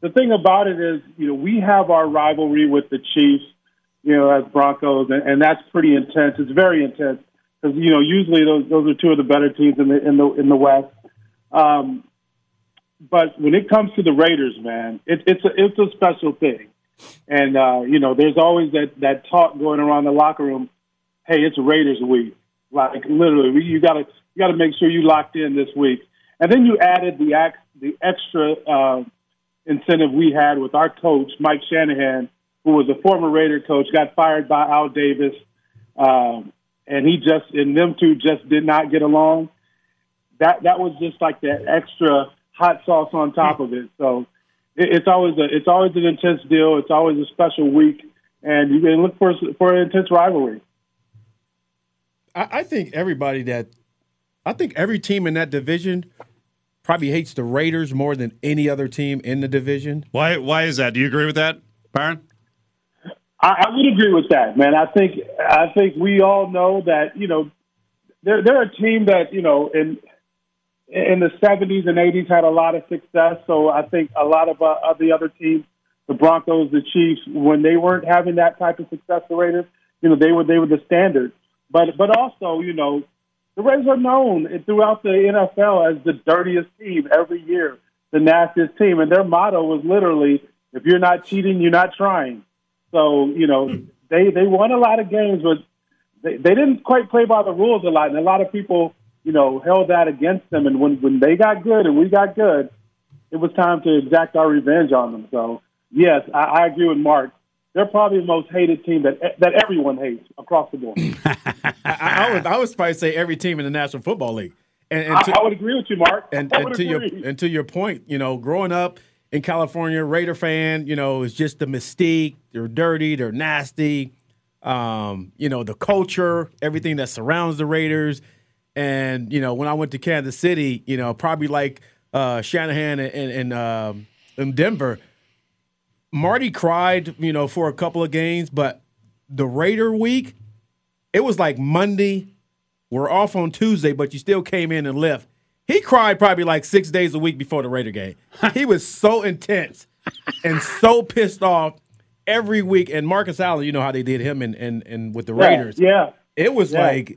the thing about it is, we have our rivalry with the Chiefs, as Broncos, and that's pretty intense. It's very intense because usually those are two of the better teams in the West. But when it comes to the Raiders, man, it's a special thing, and there's always that talk going around the locker room. Hey, it's Raiders week. Like literally, you got to make sure you locked in this week, and then you added the extra incentive we had with our coach Mike Shanahan, who was a former Raider coach, got fired by Al Davis, and them two just did not get along. That was just like that extra hot sauce on top of it. So it's always an intense deal. It's always a special week, and you can look for an intense rivalry. I think every team in that division probably hates the Raiders more than any other team in the division. Why is that? Do you agree with that, Byron? I would agree with that, man. I think we all know that they're a team that in the 70s and 80s had a lot of success. So I think a lot of the other teams, the Broncos, the Chiefs, when they weren't having that type of success, the Raiders, they were the standard. But also, the Raiders are known throughout the NFL as the dirtiest team every year, the nastiest team. And their motto was literally, if you're not cheating, you're not trying. So, they won a lot of games, but they didn't quite play by the rules a lot. And a lot of people, held that against them. And when they got good and we got good, it was time to exact our revenge on them. So, yes, I agree with Mark. They're probably the most hated team that everyone hates across the board. I would probably say every team in the National Football League. I would agree with you, Mark. And to your point, growing up in California, Raider fan, it's just the mystique. They're dirty. They're nasty. The culture, everything that surrounds the Raiders. And, when I went to Kansas City, probably like Shanahan in Denver, Marty cried, for a couple of games, but the Raider week, it was like Monday. We're off on Tuesday, but you still came in and left. He cried probably like 6 days a week before the Raider game. He was so intense and so pissed off every week. And Marcus Allen, how they did him and with the Raiders. Yeah. It was like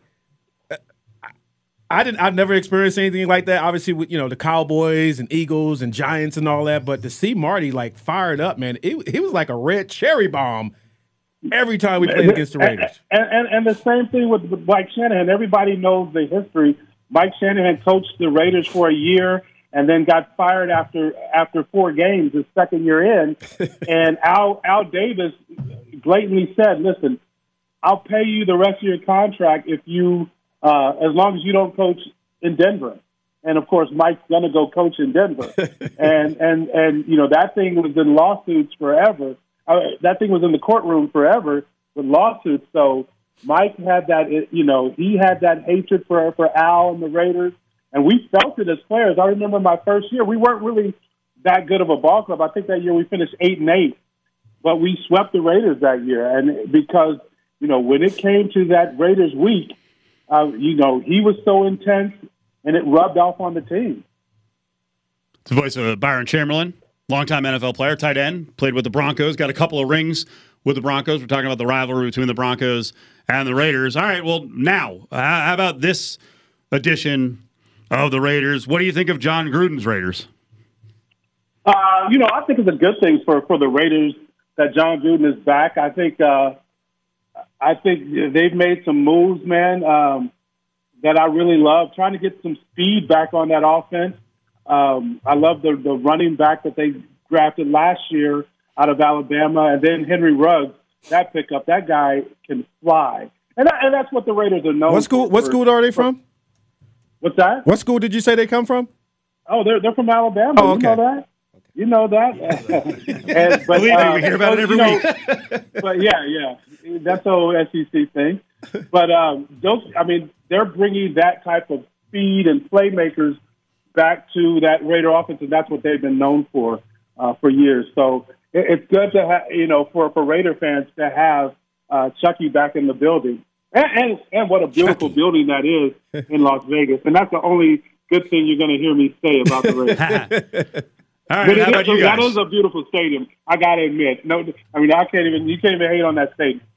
I've never experienced anything like that. Obviously, with the Cowboys and Eagles and Giants and all that, but to see Marty like fired up, man, he was like a red cherry bomb every time we played against the Raiders. And the same thing with Mike Shanahan. Everybody knows the history. Mike Shanahan coached the Raiders for a year and then got fired after 4 games, his second year in. And Al Davis blatantly said, "Listen, I'll pay you the rest of your contract if you." As long as you don't coach in Denver. And, of course, Mike's going to go coach in Denver. and that thing was in lawsuits forever. That thing was in the courtroom forever with lawsuits. So Mike had that, he had that hatred for Al and the Raiders. And we felt it as players. I remember my first year, we weren't really that good of a ball club. I think that year we finished 8-8. But we swept the Raiders that year. And because, when it came to that Raiders week, he was so intense, and it rubbed off on the team. It's the voice of Byron Chamberlain, longtime NFL player, tight end, played with the Broncos, got a couple of rings with the Broncos. We're talking about the rivalry between the Broncos and the Raiders. All right, well, now, how about this edition of the Raiders? What do you think of John Gruden's Raiders? I think it's a good thing for the Raiders that John Gruden is back. I think they've made some moves, man, that I really love. Trying to get some speed back on that offense. I love the running back that they drafted last year out of Alabama, and then Henry Ruggs, that pickup. That guy can fly, and that's what the Raiders are known. What school are they from? What's that? What school did you say they come from? Oh, they're from Alabama. Oh, okay. You know that. Believe me, we hear about it every week. But yeah, that's the whole SEC thing. But they're bringing that type of speed and playmakers back to that Raider offense, and that's what they've been known for years. So it's good to have, for Raider fans to have Chucky back in the building, and what a beautiful building that is in Las Vegas. And that's the only good thing you're going to hear me say about the Raiders. All right, But how about you that guys? is a beautiful stadium. I got to admit. No, I mean, you can't even hate on that stadium.